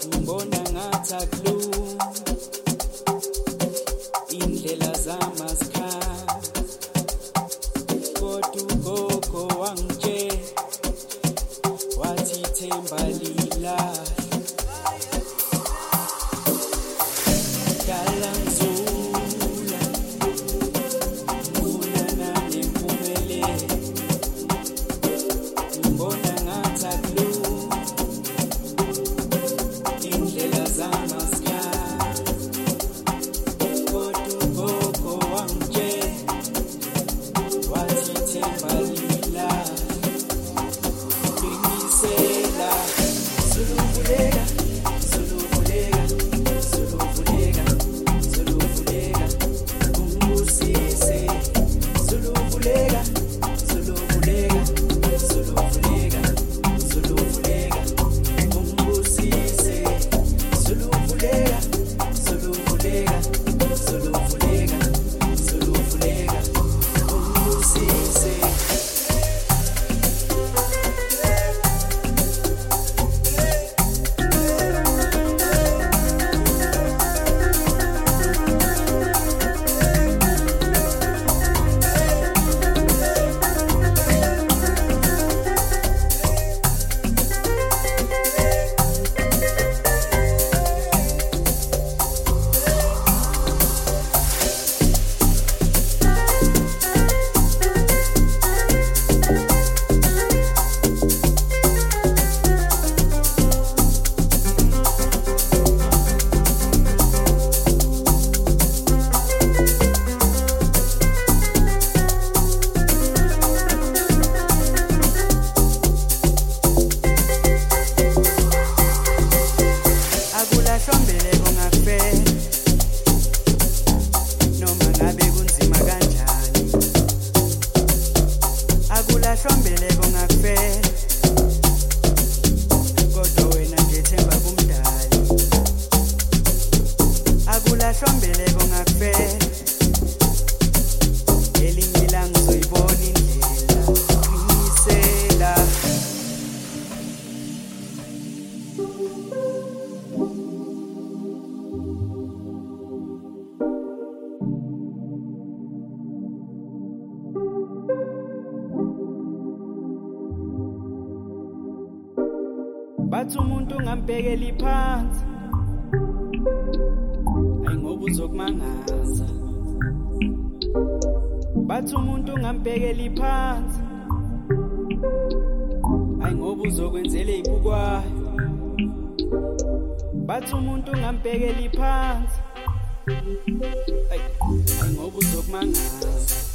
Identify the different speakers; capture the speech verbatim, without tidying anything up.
Speaker 1: Ngibona ngathi akulula indlela zamaskhala kodwa ugogo wangitshela wathi ithemba lilahle dala ngizula ngifuna nami impumelelo ngibona ngathi akulula indlela zamaskhala kodwa ugogo wangitshela wathi ithemba lilahle nginisela zuluvuleka zuluvuleka zuluvuleka zuluvuleka ungibusise zuluvuleka zuluvuleka zuluvuleka zuluvuleka ungibusise zuluvuleka zuluvuleka zuluvuleka zuluvuleka ungibusise Akulahlwa-mbeleko ngakufela noma ngabe kunzima kanjani akulahlwa-mbeleko ngakufela kodwa wena nje themba kumdali akulahlwa-mbeleko ngakufela elinye ilanga uzoyibona indlela qinisela bathi umuntu ungambhekeli phansi ayi ngoba uzokumangaza bathi umuntu ungambhekeli phansi ayi ngoba uzokwenzela izibukwayo bathi umuntu ungambhekeli phansi ayi ngoba uzokumangaza